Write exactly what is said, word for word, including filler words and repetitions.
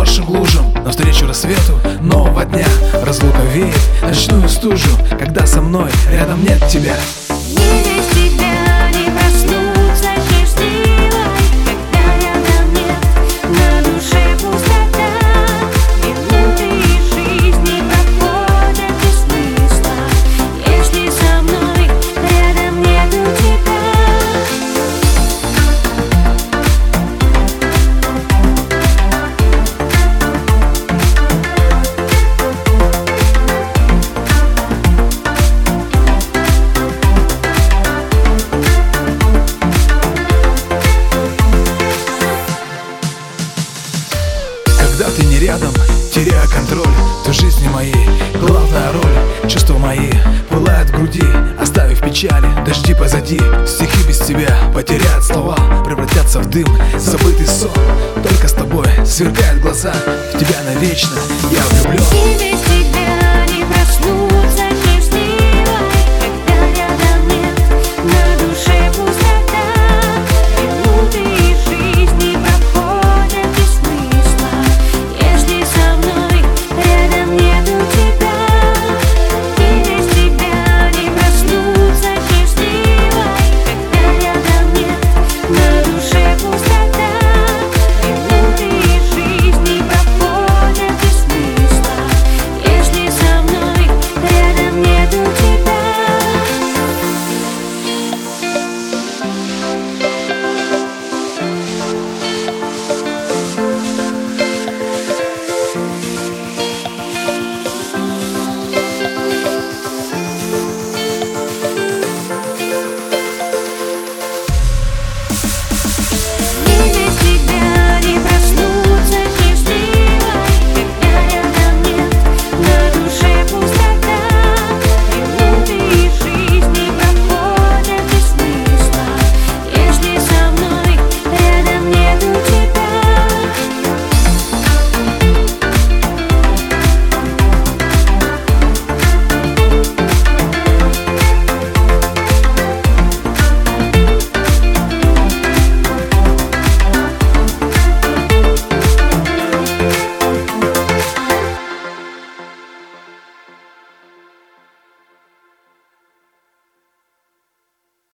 заросшим лужам, навстречу рассвету нового дня. Разлука веет ночную стужу, когда со мной рядом нет тебя. Не без тебя не проснуться счастливой, когда рядом нет, на душе пустота. Минуты жизни проходят без смысла, если со мной рядом нету тебя. Когда ты не рядом, теряя контроль, то в жизни моей главная роль. Чувства мои пылают в груди, оставив печали, дожди позади. Стихи без тебя потеряют слова, превратятся в дым, забытый сон. Только с тобой сверкают глаза, в тебя навечно я влюблен.